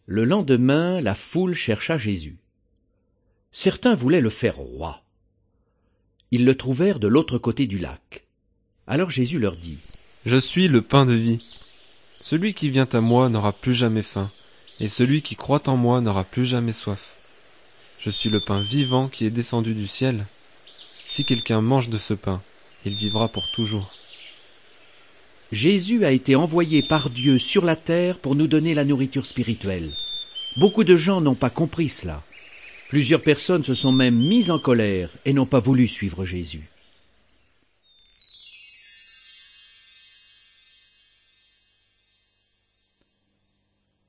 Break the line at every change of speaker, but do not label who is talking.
Le lendemain, la foule chercha Jésus. Certains voulaient le faire roi. Ils le trouvèrent de l'autre côté du lac. Alors Jésus leur dit :
« Je suis le pain de vie. Celui qui vient à moi n'aura plus jamais faim, et celui qui croit en moi n'aura plus jamais soif. Je suis le pain vivant qui est descendu du ciel. Si quelqu'un mange de ce pain, il vivra pour toujours. »
Jésus a été envoyé par Dieu sur la terre pour nous donner la nourriture spirituelle. Beaucoup de gens n'ont pas compris cela. Plusieurs personnes se sont même mises en colère et n'ont pas voulu suivre Jésus.